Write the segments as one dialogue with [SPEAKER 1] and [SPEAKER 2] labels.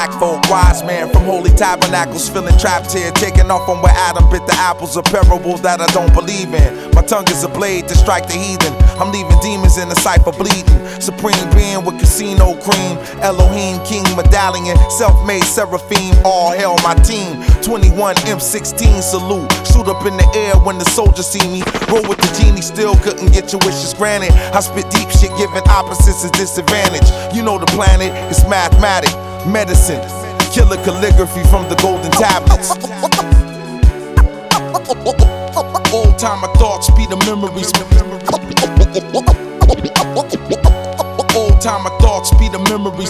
[SPEAKER 1] black folk, wise man from holy tabernacles, feeling trapped here, taking off from where Adam bit the apples of parables that I don't believe in. My tongue is a blade to strike the heathen. I'm leaving demons in the cipher bleeding. Supreme being with casino cream, Elohim, king medallion, self-made seraphim, all hail my team. 21 M16 salute, shoot up in the air when the soldiers see me. Roll with the genie, still couldn't get your wishes granted. I spit deep shit, giving opposites a disadvantage. You know the planet, it's mathematic, medicine, killer calligraphy from the golden tablets. Old timer thoughts be the memories. Old timer thoughts be the memories.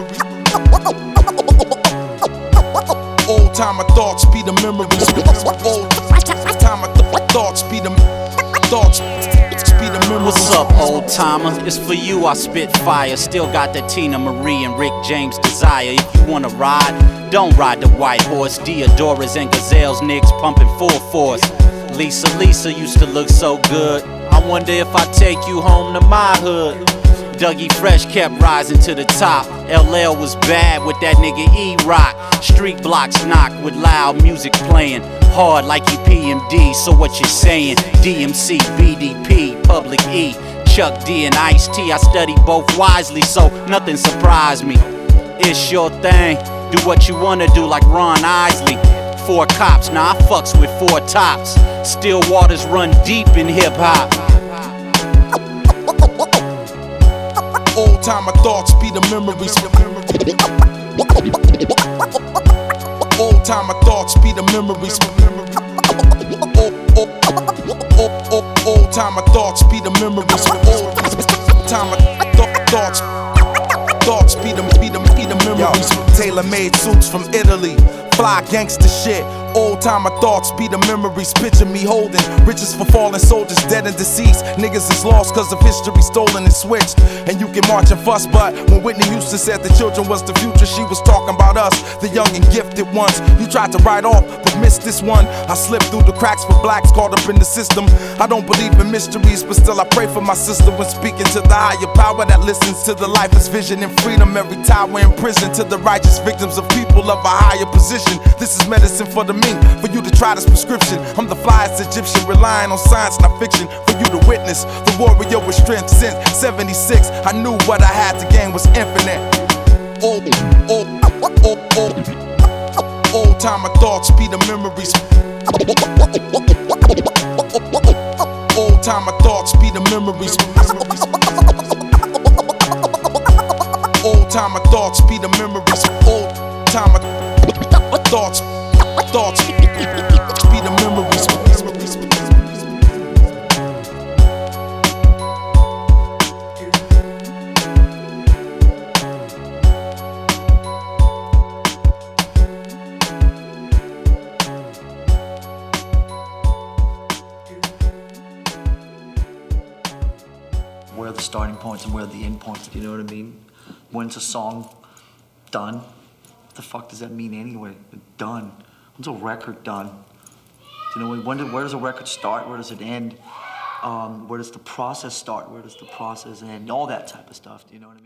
[SPEAKER 1] Old timer thoughts be the memories. Old timer thoughts be the thoughts.
[SPEAKER 2] What's up, old timer? It's for you I spit fire. Still got that Tina Marie and Rick James desire. If you wanna ride, don't ride the white horse. Deodoras and gazelles, niggas pumping full force. Lisa used to look so good. I wonder if I take you home to my hood. Dougie Fresh kept rising to the top. LL was bad with that nigga E-Rock. Street blocks knocked with loud music playing. Hard like you PMD, so what you saying? DMC, BDP, Public E, Chuck D and Ice-T. I study both wisely, so nothing surprised me. It's your thing, do what you wanna do like Ron Isley. 4 cops, now I fucks with 4 tops. Still waters run deep in hip-hop.
[SPEAKER 1] Old timer thoughts be the memories. Old timer thoughts be the memories. Old timer thoughts be the memories. Old timer thoughts be the memories. Tailor-made suits from Italy, fly gangster shit. Old timer thoughts be the memories. Picture me holding riches for fallen soldiers, dead and deceased. Niggas is lost cause of history stolen and switched. And you can march and fuss, but when Whitney Houston said the children was the future, she was talking about us, the young and gifted ones. You tried to write off, but missed this one. I slipped through the cracks for blacks caught up in the system. I don't believe in mysteries, but still I pray for my sister when speaking to the higher power that listens to the lifeless vision and freedom. Every time we're in prison, to the righteous victims of people of a higher position. This is medicine for the mink, for you to try this prescription. I'm the flyest Egyptian, relying on science, not fiction, for you to witness the warrior with strength. Since 76, I knew what I had to gain was infinite. Old timer thoughts be the memories. Old timer thoughts be the memories. Old timer thoughts be the memories. Old timer thoughts be the memories.
[SPEAKER 3] Where are the starting points and where are the end points? You know what I mean? When's a song done? What the fuck does that mean anyway? Done. When's a record done? You know, where does a record start? Where does it end? Where does the process start? Where does the process end? All that type of stuff. Do you know what I mean?